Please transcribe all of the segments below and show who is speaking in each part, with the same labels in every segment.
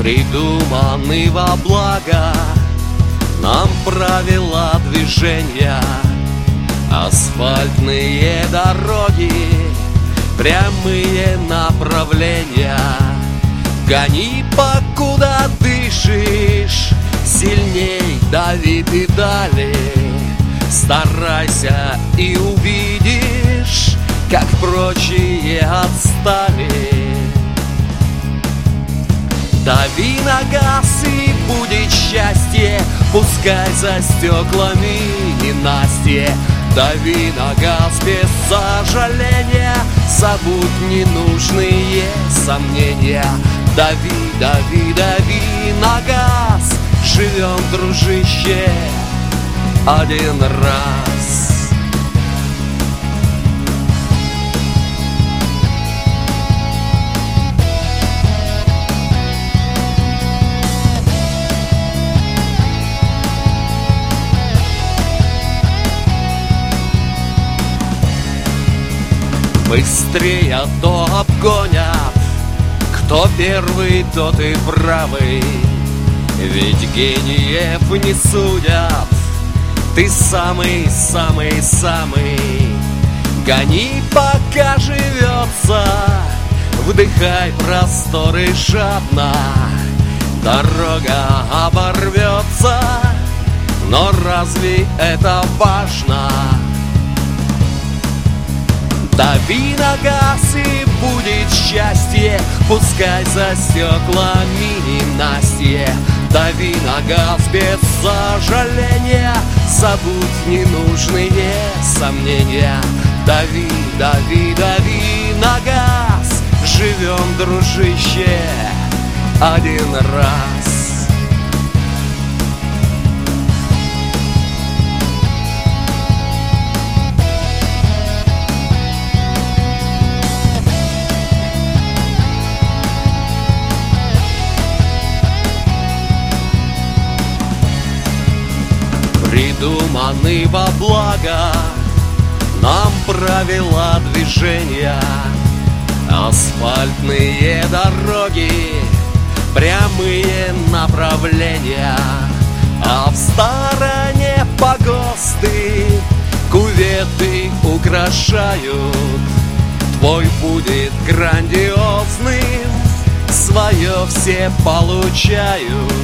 Speaker 1: Придуманы во благо нам правила движения. Асфальтные дороги, прямые направления. Гони, покуда дышишь, сильней дави педали. Старайся и увидишь, как прочие отстали. Дави на газ и будет счастье, пускай за стеклами ненастье. Дави на газ без сожаления, забудь ненужные сомнения. Дави, дави, дави на газ, живем, дружище, один раз. Быстрее, то обгонят, кто первый, тот и правый. Ведь гениев не судят, ты самый, самый, самый. Гони, пока живется, вдыхай просторы жадно. Дорога оборвется, но разве это важно? Дави на газ и будет счастье, пускай за стеклами ненастье. Дави на газ без сожаления, забудь ненужные сомнения. Дави, дави, дави на газ, живем, дружище, один раз. Придуманы во благо нам правила движения. Асфальтные дороги, прямые направления. А в стороне погосты, кюветы украшают. Твой будет грандиозным, свое все получают.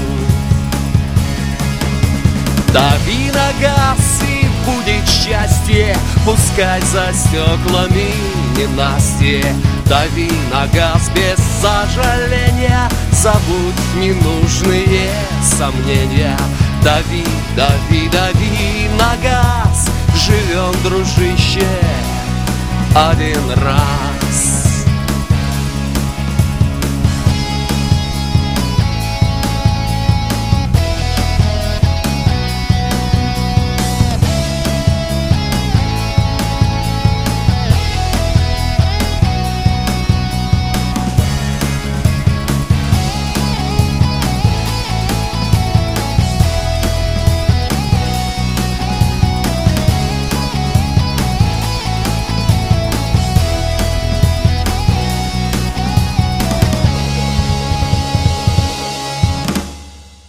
Speaker 1: Дави на газ и будет счастье, пускай за стеклами ненастье. Дави на газ без сожаления, забудь ненужные сомнения. Дави, дави, дави на газ, живем, дружище, один раз.